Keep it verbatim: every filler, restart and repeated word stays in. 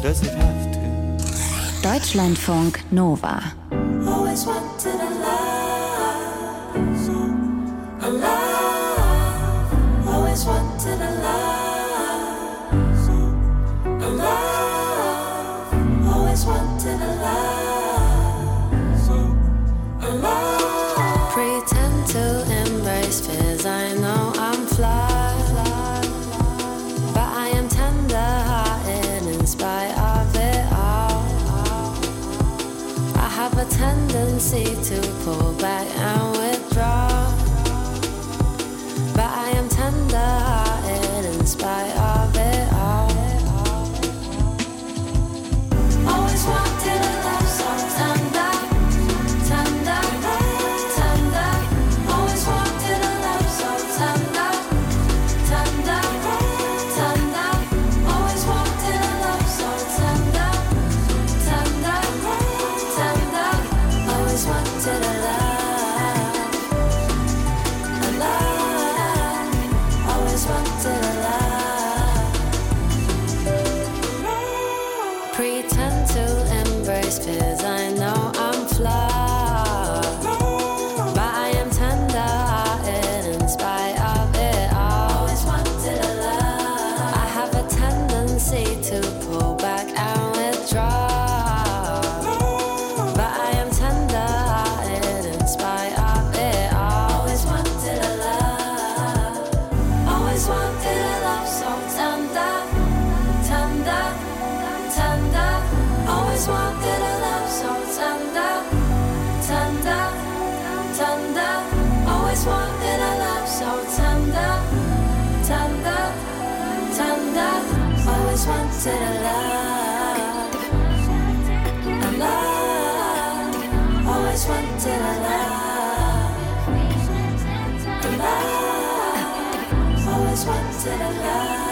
does it have to? Deutschlandfunk Nova. Always wanted a love, a love. Always wanted a love, a love. Always wanted a love, a love. Pretend to embrace fears. I know I'm flawed, but I am tender-hearted in spite of it all. I have a tendency to pull back and withdraw, but I am tender-hearted in spite of it all. Always wanted a love so tender, tender, tender. Always wanted a love so tender, tender, tender. Always wanted a love so tender, tender, tender. Always wanted a love, a love. Always wanted a love. Pretend to embrace fears. I know I'm flawed, but I am tender-hearted in spite of it all. Always wanted a love. I have a tendency to pull back and withdraw, but I am tender-hearted in spite of it all. Always wanted a love. Always wanted a love so tender, tender, tender. Always wanted a love so tender, tender, tender. Always wanted a love so tender, tender, tender. Always wanted a love, a love. Always wanted a love, a love. Always wanted a love.